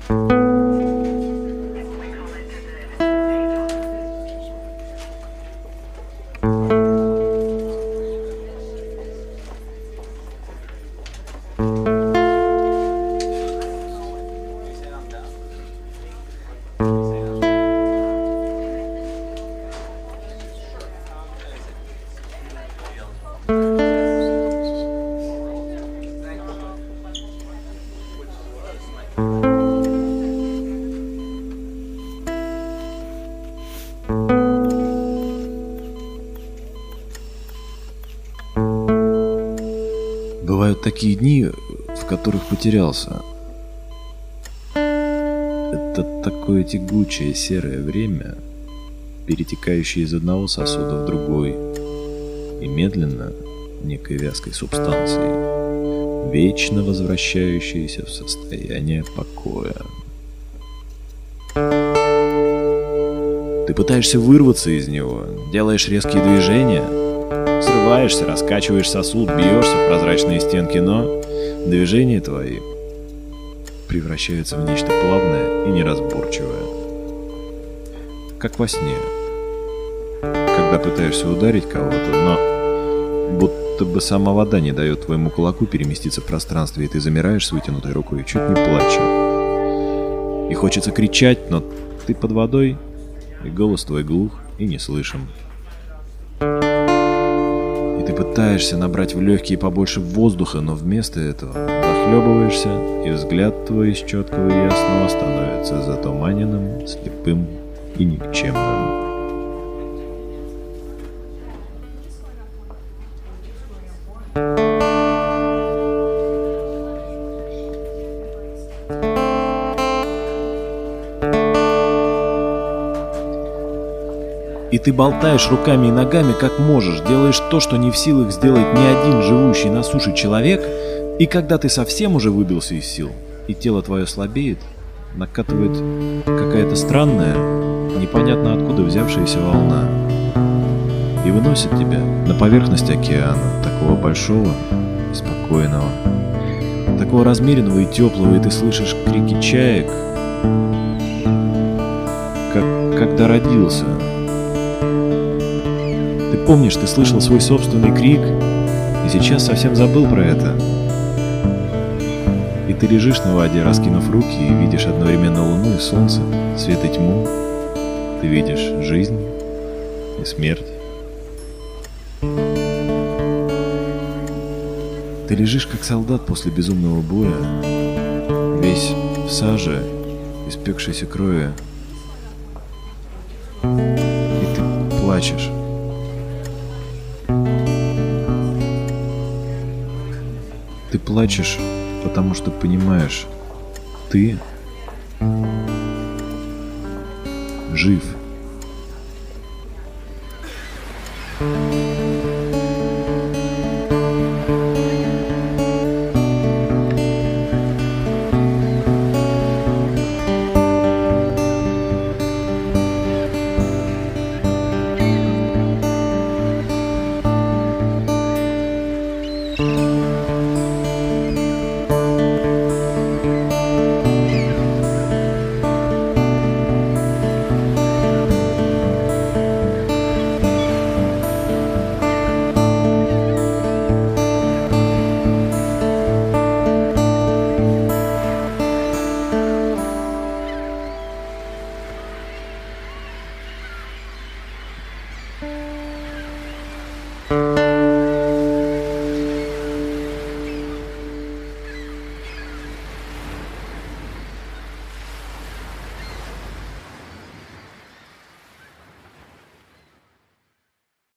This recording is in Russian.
Бывают такие дни, в которых потерялся. Это такое тягучее серое время, перетекающее из одного сосуда в другой, и медленно, некой вязкой субстанцией, вечно возвращающееся в состояние покоя. Ты пытаешься вырваться из него, делаешь резкие движения, срываешься, раскачиваешь сосуд, бьешься в прозрачные стенки, но движения твои превращаются в нечто плавное и неразборчивое. Как во сне, когда пытаешься ударить кого-то, но будто бы сама вода не дает твоему кулаку переместиться в пространстве, и ты замираешь с вытянутой рукой, чуть не плача. И хочется кричать, но ты под водой, и голос твой глух и не слышим. Ты пытаешься набрать в легкие побольше воздуха, но вместо этого захлебываешься, и взгляд твой из четкого и ясного становится затуманенным, слепым и никчемным. И ты болтаешь руками и ногами как можешь, делаешь то, что не в силах сделать ни один живущий на суше человек, и когда ты совсем уже выбился из сил, и тело твое слабеет, накатывает какая-то странная, непонятно откуда взявшаяся волна, и выносит тебя на поверхность океана, такого большого и спокойного, такого размеренного и теплого, и ты слышишь крики чаек, как когда родился. Ты помнишь, ты слышал свой собственный крик, и сейчас совсем забыл про это. И ты лежишь на воде, раскинув руки, и видишь одновременно луну и солнце, свет и тьму. Ты видишь жизнь и смерть. Ты лежишь как солдат после безумного боя, весь в саже, испекшейся крови, и ты плачешь. Ты плачешь, потому что понимаешь, ты жив.